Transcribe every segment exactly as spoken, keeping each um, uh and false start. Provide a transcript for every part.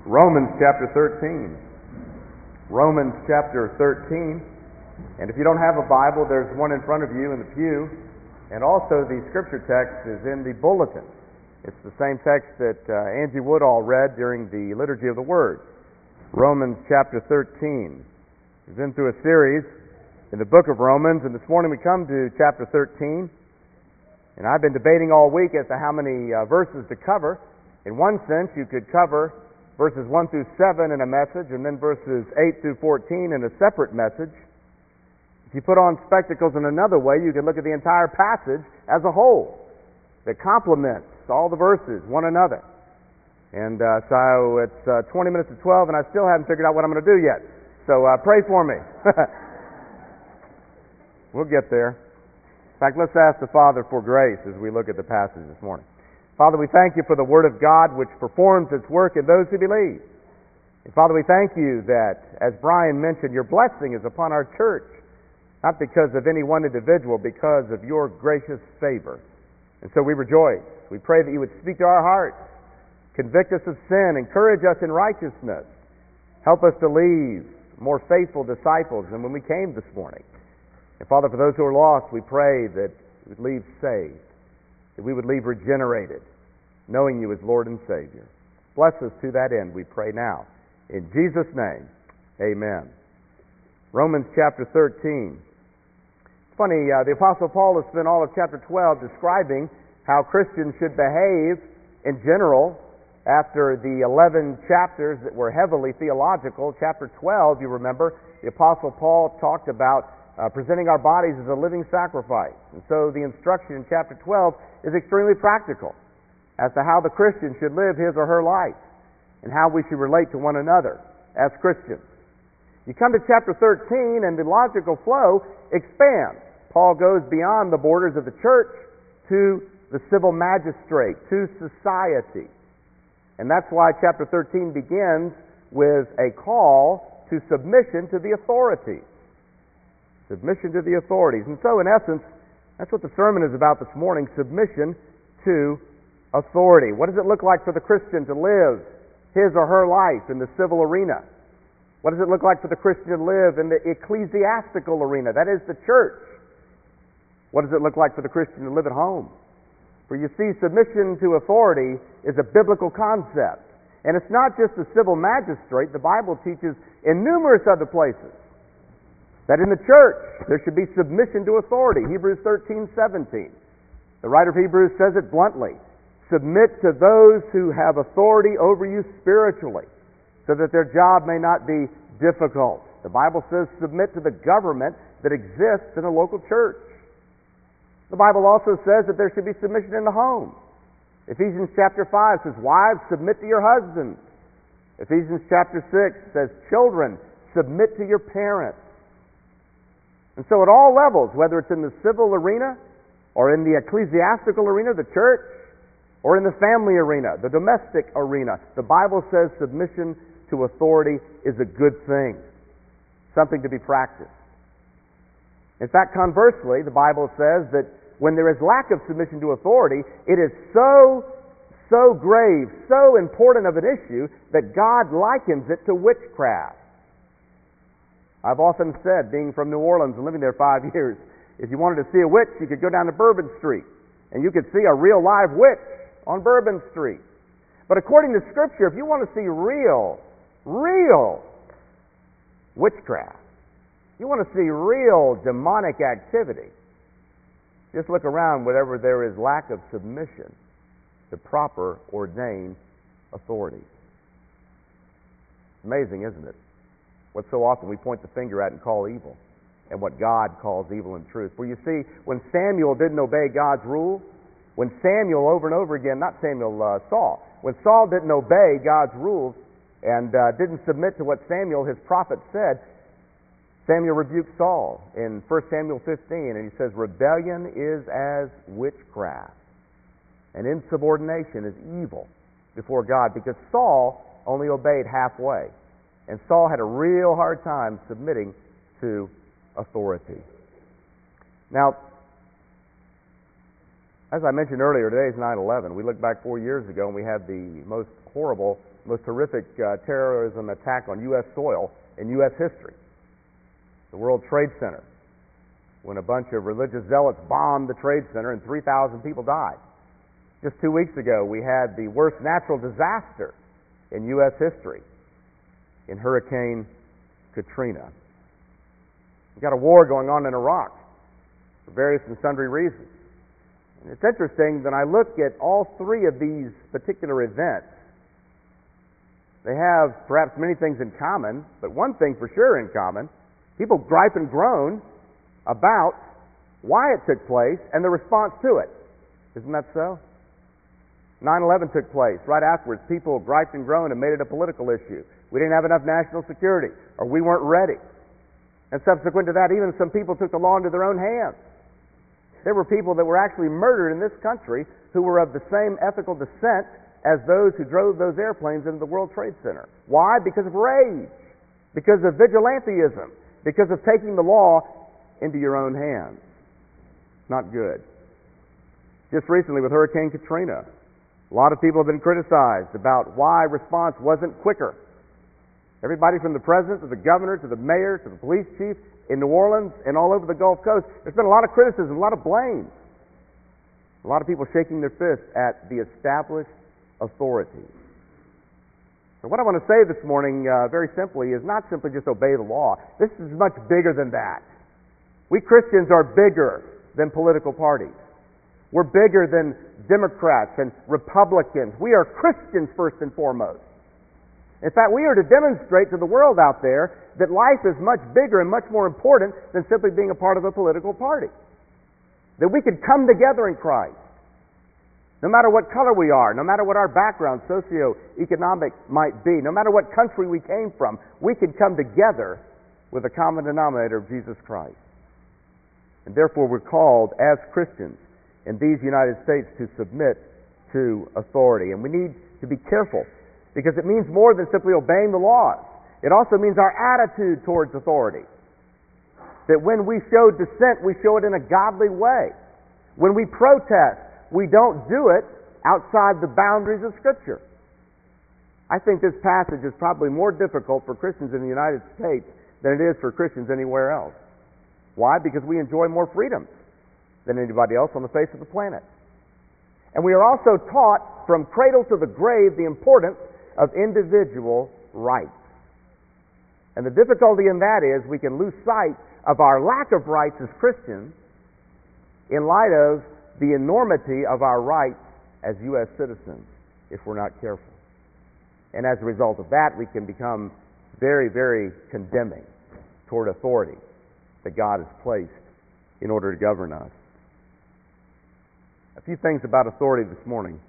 Romans chapter thirteen. Romans chapter thirteen. And if you don't have a Bible, there's one in front of you in the pew. And also the scripture text is in the bulletin. It's the same text that uh, Angie Woodall read during the Liturgy of the Word. Romans chapter thirteen. We've been through a series in the book of Romans, and this morning we come to chapter thirteen. And I've been debating all week as to how many uh, verses to cover. In one sense, you could cover verses one through seven in a message, and then verses eight through fourteen in a separate message. If you put on spectacles in another way, you can look at the entire passage as a whole that complements all the verses, one another. And uh, so it's uh, twenty minutes to twelve, and I still haven't figured out what I'm going to do yet. So uh, pray for me. We'll get there. In fact, let's ask the Father for grace as we look at the passage this morning. Father, we thank you for the Word of God which performs its work in those who believe. And Father, we thank you that, as Brian mentioned, your blessing is upon our church, not because of any one individual, because of your gracious favor. And so we rejoice. We pray that you would speak to our hearts, convict us of sin, encourage us in righteousness, help us to leave more faithful disciples than when we came this morning. And Father, for those who are lost, we pray that we would leave saved, that we would leave regenerated, knowing you as Lord and Savior. Bless us to that end, we pray now. In Jesus' name, amen. Romans chapter thirteen. It's funny, uh, the Apostle Paul has spent all of chapter twelve describing how Christians should behave in general after the eleven chapters that were heavily theological. Chapter twelve, you remember, the Apostle Paul talked about uh, presenting our bodies as a living sacrifice. And so the instruction in chapter twelve is extremely practical as to how the Christian should live his or her life and how we should relate to one another as Christians. You come to chapter thirteen and the logical flow expands. Paul goes beyond the borders of the church to the civil magistrate, to society. And that's why chapter thirteen begins with a call to submission to the authorities. Submission to the authorities. And so in essence, that's what the sermon is about this morning, submission to authority. What does it look like for the Christian to live his or her life in the civil arena? What does it look like for the Christian to live in the ecclesiastical arena? That is the church. What does it look like for the Christian to live at home? For you see, submission to authority is a biblical concept. And it's not just the civil magistrate. The Bible teaches in numerous other places that in the church there should be submission to authority. Hebrews thirteen seventeen. The writer of Hebrews says it bluntly. Submit to those who have authority over you spiritually, so that their job may not be difficult. The Bible says submit to the government that exists in a local church. The Bible also says that there should be submission in the home. Ephesians chapter five says, wives, submit to your husbands. Ephesians chapter six says, children, submit to your parents. And so at all levels, whether it's in the civil arena or in the ecclesiastical arena, the church, or in the family arena, the domestic arena, the Bible says submission to authority is a good thing, something to be practiced. In fact, conversely, the Bible says that when there is lack of submission to authority, it is so, so grave, so important of an issue that God likens it to witchcraft. I've often said, being from New Orleans and living there five years, if you wanted to see a witch, you could go down to Bourbon Street, and you could see a real live witch on Bourbon Street. But according to Scripture, if you want to see real, real witchcraft, you want to see real demonic activity, just look around wherever there is lack of submission to proper ordained authority. Amazing, isn't it? What so often we point the finger at and call evil, and what God calls evil and truth. For you see, when Samuel didn't obey God's rules, when Samuel over and over again, not Samuel, uh, Saul, when Saul didn't obey God's rules and uh, didn't submit to what Samuel, his prophet, said, Samuel rebuked Saul in First Samuel fifteen, and he says, rebellion is as witchcraft, and insubordination is evil before God, because Saul only obeyed halfway, and Saul had a real hard time submitting to authority. Now, as I mentioned earlier, today is nine eleven. We looked back four years ago and we had the most horrible most horrific uh, terrorism attack on U S soil in U S history, the World Trade Center, when a bunch of religious zealots bombed the Trade Center and three thousand people died. Just two weeks ago, we had the worst natural disaster in U S history in Hurricane Katrina. We've got a war going on in Iraq for various and sundry reasons. And it's interesting that I look at all three of these particular events. They have perhaps many things in common, but one thing for sure in common: people gripe and groan about why it took place and the response to it. Isn't that so? nine eleven took place. Right afterwards, people griped and groaned and made it a political issue. We didn't have enough national security, or we weren't ready. And subsequent to that, even some people took the law into their own hands. There were people that were actually murdered in this country who were of the same ethical descent as those who drove those airplanes into the World Trade Center. Why? Because of rage, because of vigilantism, because of taking the law into your own hands. Not good. Just recently with Hurricane Katrina, a lot of people have been criticized about why response wasn't quicker. Everybody from the president to the governor to the mayor to the police chief in New Orleans and all over the Gulf Coast, there's been a lot of criticism, a lot of blame. A lot of people shaking their fists at the established authorities. So what I want to say this morning, uh, very simply, is not simply just obey the law. This is much bigger than that. We Christians are bigger than political parties. We're bigger than Democrats and Republicans. We are Christians first and foremost. In fact, we are to demonstrate to the world out there that life is much bigger and much more important than simply being a part of a political party. That we can come together in Christ. No matter what color we are, no matter what our background, socioeconomic might be, no matter what country we came from, we can come together with a common denominator of Jesus Christ. And therefore we're called as Christians in these United States to submit to authority. And we need to be careful, because it means more than simply obeying the laws. It also means our attitude towards authority. That when we show dissent, we show it in a godly way. When we protest, we don't do it outside the boundaries of Scripture. I think this passage is probably more difficult for Christians in the United States than it is for Christians anywhere else. Why? Because we enjoy more freedom than anybody else on the face of the planet. And we are also taught from cradle to the grave the importance of individual rights. And the difficulty in that is we can lose sight of our lack of rights as Christians in light of the enormity of our rights as U S citizens if we're not careful. And as a result of that, we can become very, very condemning toward authority that God has placed in order to govern us. A few things about authority this morning.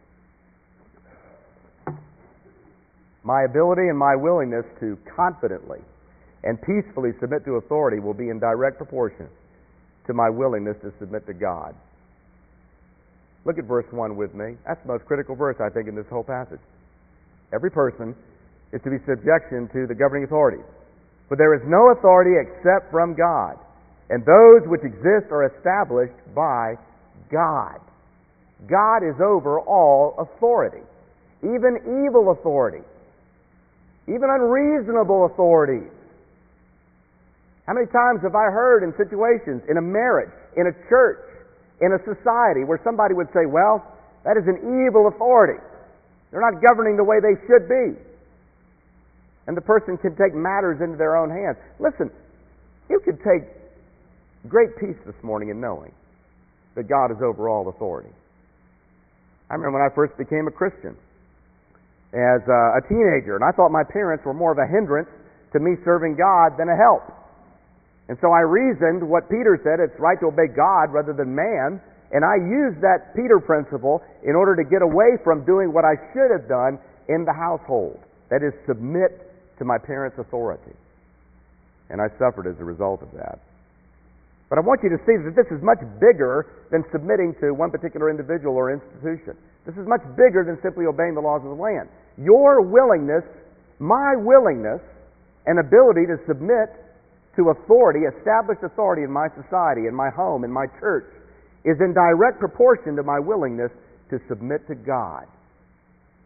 My ability and my willingness to confidently and peacefully submit to authority will be in direct proportion to my willingness to submit to God. Look at verse one with me. That's the most critical verse, I think, in this whole passage. Every person is to be subjection to the governing authorities. For there is no authority except from God, and those which exist are established by God. God is over all authority, even evil authority, even unreasonable authorities. How many times have I heard in situations, in a marriage, in a church, in a society, where somebody would say, well, that is an evil authority. They're not governing the way they should be. And the person can take matters into their own hands. Listen, you could take great peace this morning in knowing that God is over all authority. I remember when I first became a Christian as a teenager, and I thought my parents were more of a hindrance to me serving God than a help. And so I reasoned what Peter said, it's right to obey God rather than man, and I used that Peter principle in order to get away from doing what I should have done in the household. That is, submit to my parents' authority. And I suffered as a result of that. But I want you to see that this is much bigger than submitting to one particular individual or institution. This is much bigger than simply obeying the laws of the land. Your willingness, my willingness, and ability to submit to authority, established authority in my society, in my home, in my church, is in direct proportion to my willingness to submit to God.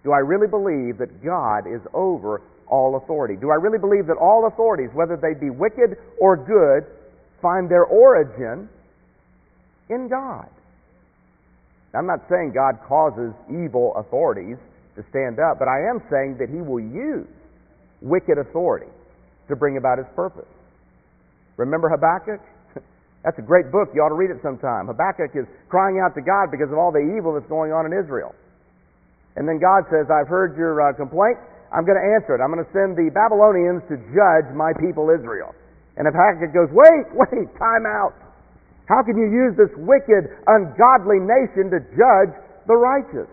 Do I really believe that God is over all authority? Do I really believe that all authorities, whether they be wicked or good, find their origin in God? I'm not saying God causes evil authorities to stand up, but I am saying that He will use wicked authority to bring about His purpose. Remember Habakkuk? That's a great book. You ought to read it sometime. Habakkuk is crying out to God because of all the evil that's going on in Israel. And then God says, I've heard your uh, complaint. I'm going to answer it. I'm going to send the Babylonians to judge my people Israel. And Habakkuk goes, wait, wait, time out. How can you use this wicked, ungodly nation to judge the righteous?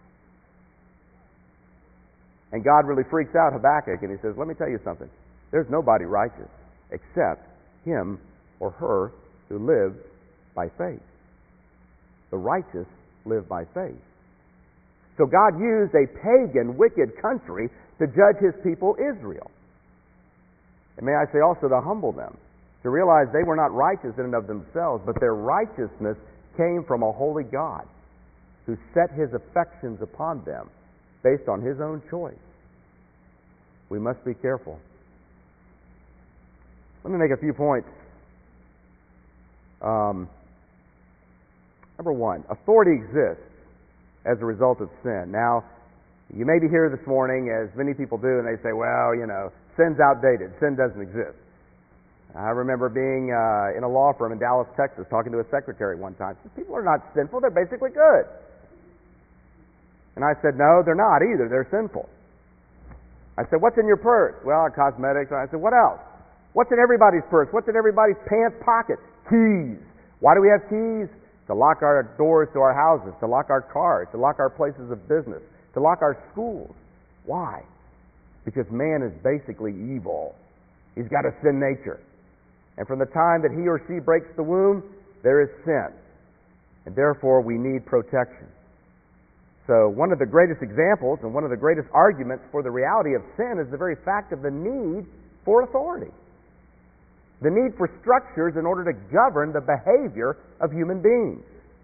And God really freaks out Habakkuk, and he says, let me tell you something. There's nobody righteous except him or her who lives by faith. The righteous live by faith. So God used a pagan, wicked country to judge His people Israel. And may I say also to humble them, to realize they were not righteous in and of themselves, but their righteousness came from a holy God who set His affections upon them based on His own choice. We must be careful. Let me make a few points. Um, number one, authority exists as a result of sin. Now, you may be here this morning, as many people do, and they say, well, you know, sin's outdated. Sin doesn't exist. I remember being uh, in a law firm in Dallas, Texas, talking to a secretary one time. She said, people are not sinful, they're basically good. And I said, no, they're not either, they're sinful. I said, what's in your purse? Well, cosmetics. I said, what else? What's in everybody's purse? What's in everybody's pants pocket? Keys. Why do we have keys? To lock our doors to our houses, to lock our cars, to lock our places of business, to lock our schools. Why? Because man is basically evil. He's got a sin nature. And from the time that he or she breaks the womb, there is sin. And therefore we need protection. So one of the greatest examples and one of the greatest arguments for the reality of sin is the very fact of the need for authority. The need for structures in order to govern the behavior of human beings.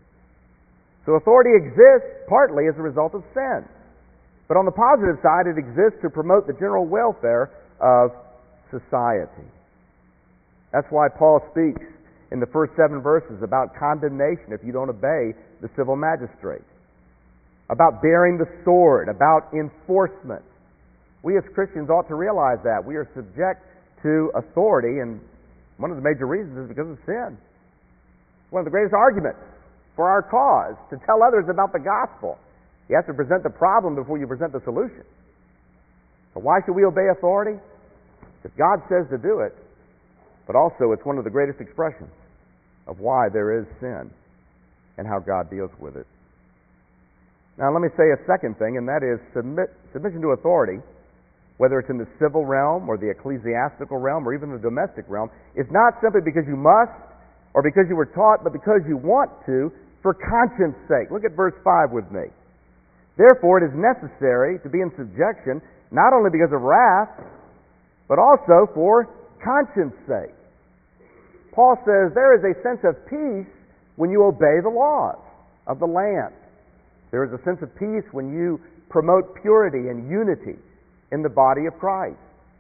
So authority exists partly as a result of sin. But on the positive side, it exists to promote the general welfare of society. That's why Paul speaks in the first seven verses about condemnation if you don't obey the civil magistrate, about bearing the sword, about enforcement. We as Christians ought to realize that. We are subject to authority, and one of the major reasons is because of sin. One of the greatest arguments for our cause, to tell others about the gospel. You have to present the problem before you present the solution. So why should we obey authority? Because God says to do it, but also it's one of the greatest expressions of why there is sin and how God deals with it. Now let me say a second thing, and that is submit, submission to authority, whether it's in the civil realm or the ecclesiastical realm or even the domestic realm, is not simply because you must or because you were taught, but because you want to, for conscience sake. Look at verse five with me. Therefore it is necessary to be in subjection, not only because of wrath, but also for conscience sake. Paul says there is a sense of peace when you obey the laws of the land. There is a sense of peace when you promote purity and unity in the body of Christ.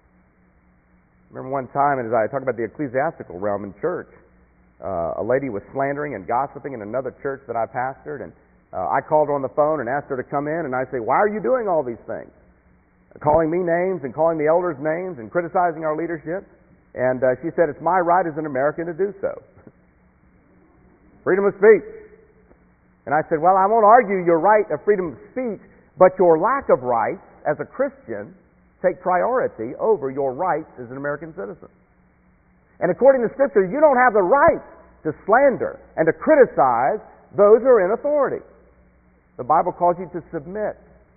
I remember one time, as I talk about the ecclesiastical realm in church, uh, a lady was slandering and gossiping in another church that I pastored, and uh, I called her on the phone and asked her to come in, and I say, why are you doing all these things? Calling me names and calling the elders names and criticizing our leadership. And uh, she said, it's my right as an American to do so. Freedom of speech. And I said, well, I won't argue your right of freedom of speech, but your lack of rights as a Christian take priority over your rights as an American citizen. And according to Scripture, you don't have the right to slander and to criticize those who are in authority. The Bible calls you to submit.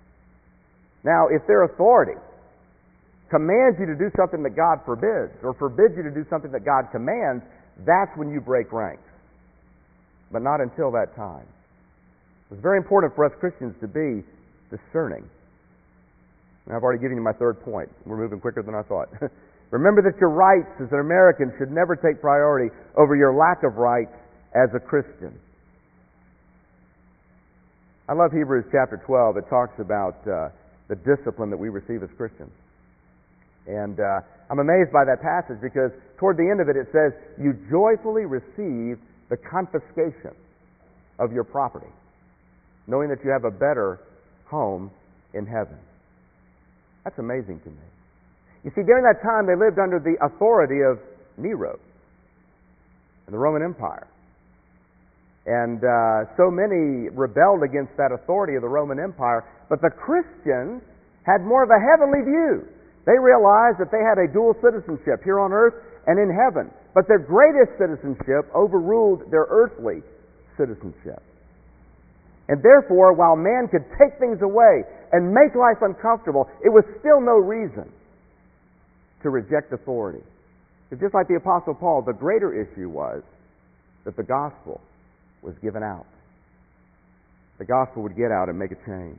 Now, if their authority commands you to do something that God forbids, or forbids you to do something that God commands, that's when you break ranks. But not until that time. It's very important for us Christians to be discerning. And I've already given you my third point. We're moving quicker than I thought. Remember that your rights as an American should never take priority over your lack of rights as a Christian. I love Hebrews chapter twelve. It talks about uh, the discipline that we receive as Christians. And uh, I'm amazed by that passage because toward the end of it, it says, you joyfully receive the confiscation of your property, knowing that you have a better home in heaven. That's amazing to me. You see, during that time, they lived under the authority of Nero and the Roman Empire. And uh, so many rebelled against that authority of the Roman Empire, but the Christians had more of a heavenly view. They realized that they had a dual citizenship here on earth and in heaven, but their greatest citizenship overruled their earthly citizenship. And therefore, while man could take things away and make life uncomfortable, it was still no reason to reject authority. It's just like the Apostle Paul, the greater issue was that the gospel was given out. The gospel would get out and make a change.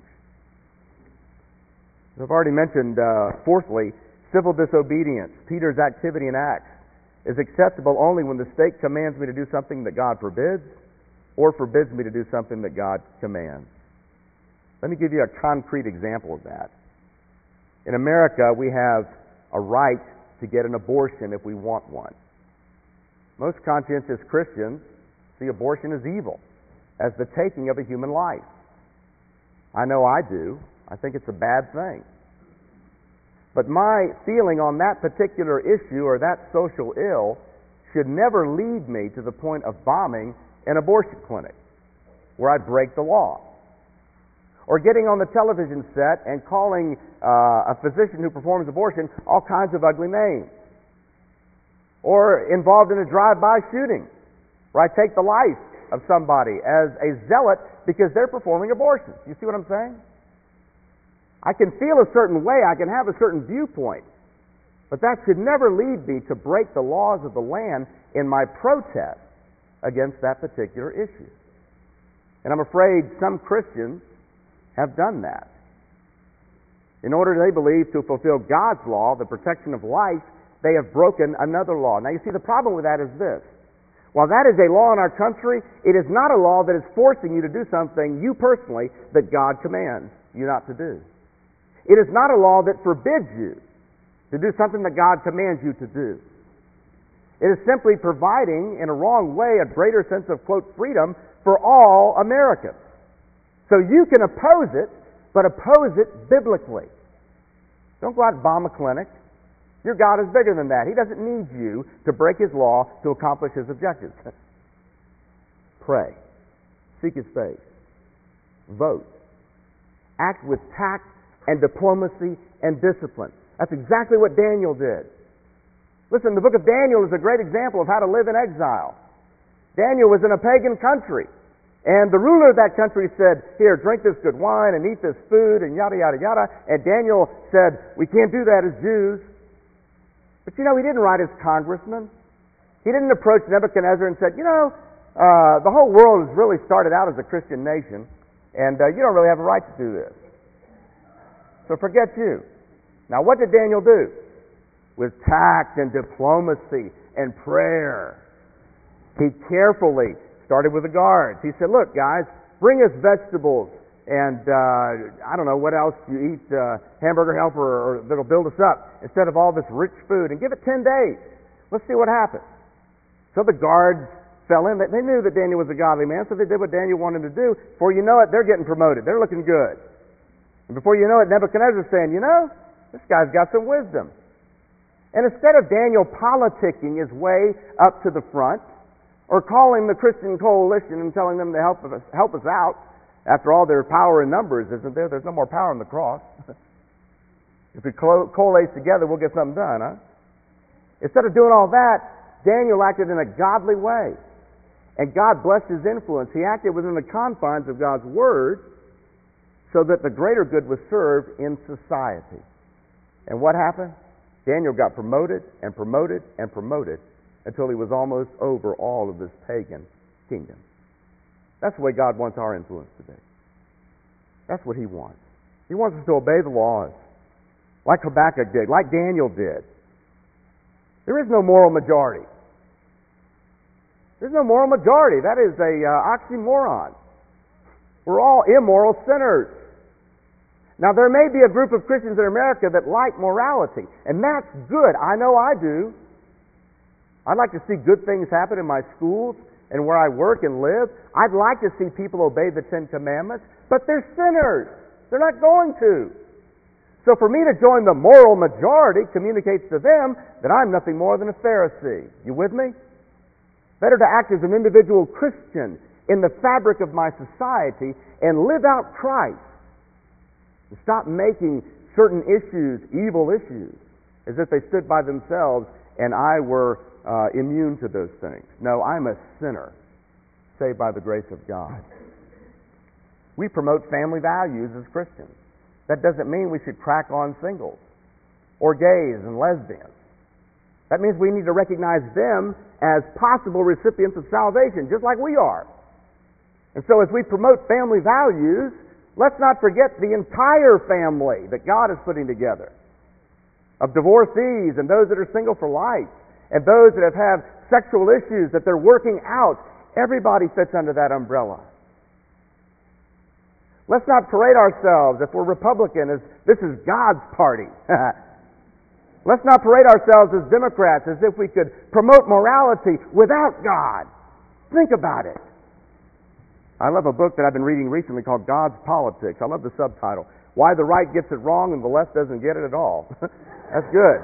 As I've already mentioned, uh, fourthly, civil disobedience. Peter's activity in Acts is acceptable only when the state commands me to do something that God forbids or forbids me to do something that God commands. Let me give you a concrete example of that. In America, we have a right to get an abortion if we want one. Most conscientious Christians see abortion as evil, as the taking of a human life. I know I do. I think it's a bad thing. But my feeling on that particular issue or that social ill should never lead me to the point of bombing an abortion clinic where I break the law, or getting on the television set and calling uh, a physician who performs abortion all kinds of ugly names, or involved in a drive-by shooting where I take the life of somebody as a zealot because they're performing abortions. You see what I'm saying? I can feel a certain way, I can have a certain viewpoint, but that should never lead me to break the laws of the land in my protest against that particular issue. And I'm afraid some Christians have done that. In order, they believe, to fulfill God's law, the protection of life, they have broken another law. Now you see, the problem with that is this. While that is a law in our country, it is not a law that is forcing you to do something, you personally, that God commands you not to do. It is not a law that forbids you to do something that God commands you to do. It is simply providing, in a wrong way, a greater sense of, quote, freedom for all Americans. So you can oppose it, but oppose it biblically. Don't go out and bomb a clinic. Your God is bigger than that. He doesn't need you to break His law to accomplish His objectives. Pray. Seek His face. Vote. Act with tact and diplomacy and discipline. That's exactly what Daniel did. Listen, the book of Daniel is a great example of how to live in exile. Daniel was in a pagan country, and the ruler of that country said, here, drink this good wine and eat this food and yada, yada, yada. And Daniel said, we can't do that as Jews. But you know, he didn't write as congressman. He didn't approach Nebuchadnezzar and said, you know, uh, the whole world has really started out as a Christian nation, and uh, you don't really have a right to do this. So forget you. Now what did Daniel do? With tact and diplomacy and prayer, he carefully started with the guards. He said, look guys, bring us vegetables and uh, I don't know what else you eat, uh, hamburger helper or, or that'll build us up instead of all this rich food, and give it ten days. Let's see what happens. So the guards fell in. They knew that Daniel was a godly man, so they did what Daniel wanted to do. Before you know it, they're getting promoted. They're looking good. And before you know it, Nebuchadnezzar's saying, you know, this guy's got some wisdom. And instead of Daniel politicking his way up to the front, or calling the Christian coalition and telling them to help us, help us out, after all, their power in numbers, isn't there? There's no more power on the cross. If we co- coalesce together, we'll get something done, huh? Instead of doing all that, Daniel acted in a godly way. And God blessed his influence. He acted within the confines of God's Word, so that the greater good was served in society. And what happened? Daniel got promoted and promoted and promoted until he was almost over all of this pagan kingdom. That's the way God wants our influence today. That's what He wants. He wants us to obey the laws, like Habakkuk did, like Daniel did. There is no moral majority. There's no moral majority. That is a uh, oxymoron. We're all immoral sinners. Now, there may be a group of Christians in America that like morality, and that's good. I know I do. I'd like to see good things happen in my schools and where I work and live. I'd like to see people obey the Ten Commandments, but they're sinners. They're not going to. So for me to join the moral majority communicates to them that I'm nothing more than a Pharisee. You with me? Better to act as an individual Christian in the fabric of my society and live out Christ. And stop making certain issues evil issues as if they stood by themselves and I were uh, immune to those things. No, I'm a sinner saved by the grace of God. We promote family values as Christians. That doesn't mean we should crack on singles or gays and lesbians. That means we need to recognize them as possible recipients of salvation, just like we are. And so as we promote family values, let's not forget the entire family that God is putting together of divorcees and those that are single for life and those that have had sexual issues that they're working out. Everybody fits under that umbrella. Let's not parade ourselves, if we're Republican, as this is God's party. Let's not parade ourselves as Democrats as if we could promote morality without God. Think about it. I love a book that I've been reading recently called God's Politics. I love the subtitle, Why the Right Gets It Wrong and the Left Doesn't Get It at All. That's good.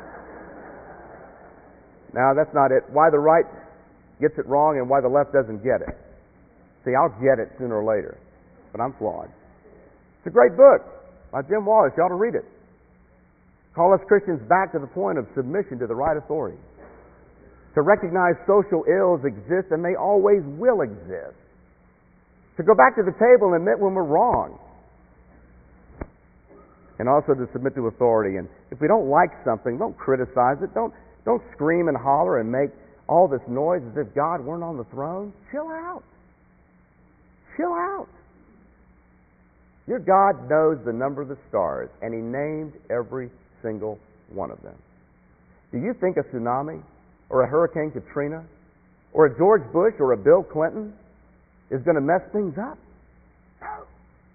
Now, that's not it. Why the right gets it wrong and why the left doesn't get it. See, I'll get it sooner or later, but I'm flawed. It's a great book by Jim Wallace. You ought to read it. Call us Christians back to the point of submission to the right authority. To recognize social ills exist and they always will exist. To go back to the table and admit when we're wrong. And also to submit to authority. And if we don't like something, don't criticize it. Don't, don't scream and holler and make all this noise as if God weren't on the throne. Chill out. Chill out. Your God knows the number of the stars, and He named every single one of them. Do you think a tsunami or a Hurricane Katrina or a George Bush or a Bill Clinton is going to mess things up? No.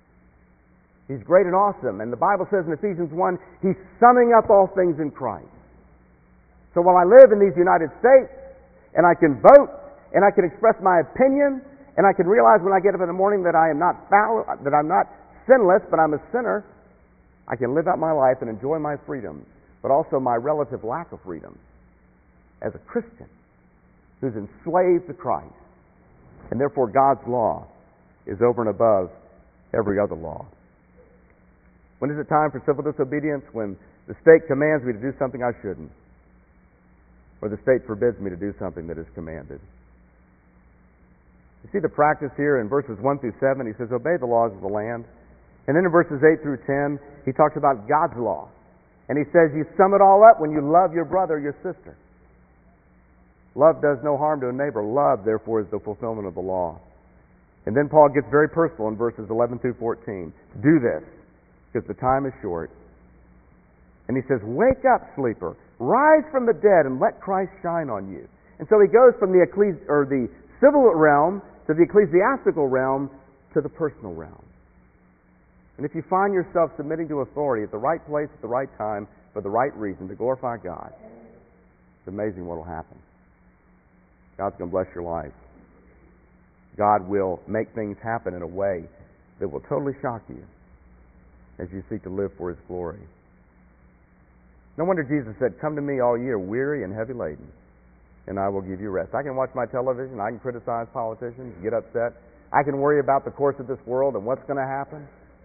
He's great and awesome. And the Bible says in Ephesians one, He's summing up all things in Christ. So while I live in these United States, and I can vote, and I can express my opinion, and I can realize when I get up in the morning that I am not foul, that I'm not sinless, but I'm a sinner, I can live out my life and enjoy my freedoms, but also my relative lack of freedom as a Christian who's enslaved to Christ. And therefore God's law is over and above every other law. When is it time for civil disobedience? When the state commands me to do something I shouldn't, or the state forbids me to do something that is commanded. You see the practice here in verses one through seven. He says, obey the laws of the land. And then in verses eight through ten, he talks about God's law. And he says, you sum it all up when you love your brother or your sister. Love does no harm to a neighbor. Love, therefore, is the fulfillment of the law. And then Paul gets very personal in verses eleven through fourteen. Do this, because the time is short. And he says, wake up, sleeper. Rise from the dead and let Christ shine on you. And so he goes from the ecclesi- or the civil realm to the ecclesiastical realm to the personal realm. And if you find yourself submitting to authority at the right place at the right time for the right reason to glorify God, it's amazing what will happen. God's going to bless your life. God will make things happen in a way that will totally shock you as you seek to live for His glory. No wonder Jesus said, come to me all ye are weary and heavy laden, and I will give you rest. I can watch my television, I can criticize politicians, get upset. I can worry about the course of this world and what's going to happen.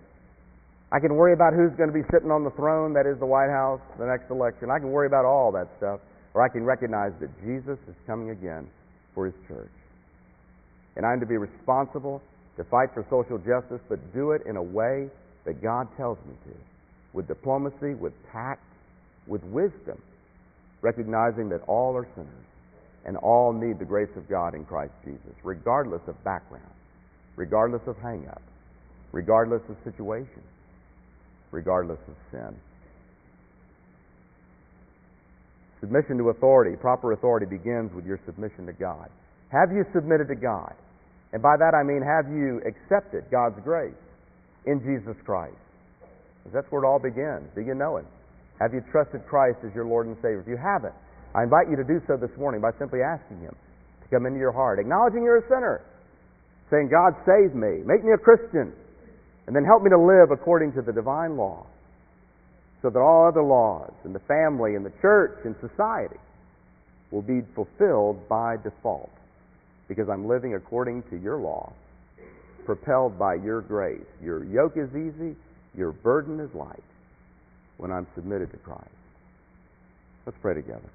I can worry about who's going to be sitting on the throne, that is the White House, the next election. I can worry about all that stuff. Or I can recognize that Jesus is coming again for His church. And I'm to be responsible to fight for social justice, but do it in a way that God tells me to, with diplomacy, with tact, with wisdom, recognizing that all are sinners and all need the grace of God in Christ Jesus, regardless of background, regardless of hang-up, regardless of situation, regardless of sin. Submission to authority, proper authority, begins with your submission to God. Have you submitted to God? And by that I mean, have you accepted God's grace in Jesus Christ? Because that's where it all begins. Do you know Him? Have you trusted Christ as your Lord and Savior? If you haven't, I invite you to do so this morning by simply asking Him to come into your heart, acknowledging you're a sinner, saying, God, save me, make me a Christian, and then help me to live according to the divine law, so that all other laws in the family and the church and society will be fulfilled by default, because I'm living according to your law, propelled by your grace. Your yoke is easy, your burden is light when I'm submitted to Christ. Let's pray together.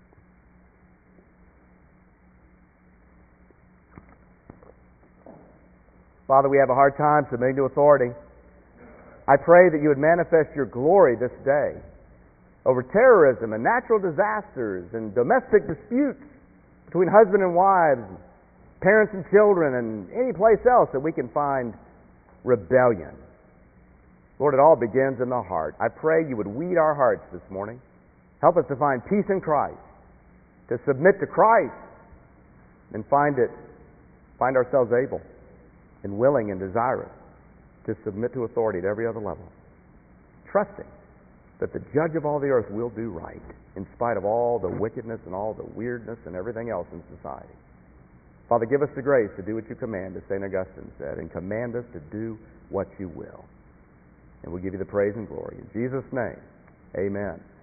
Father, we have a hard time submitting to authority. I pray that you would manifest your glory this day over terrorism and natural disasters and domestic disputes between husband and wives, parents and children, and any place else that we can find rebellion. Lord, it all begins in the heart. I pray you would weed our hearts this morning. Help us to find peace in Christ, to submit to Christ, and find it, find ourselves able and willing and desirous to submit to authority at every other level, trusting that the judge of all the earth will do right in spite of all the wickedness and all the weirdness and everything else in society. Father, give us the grace to do what you command, as Saint Augustine said, and command us to do what you will. And we'll give you the praise and glory. In Jesus' name, amen.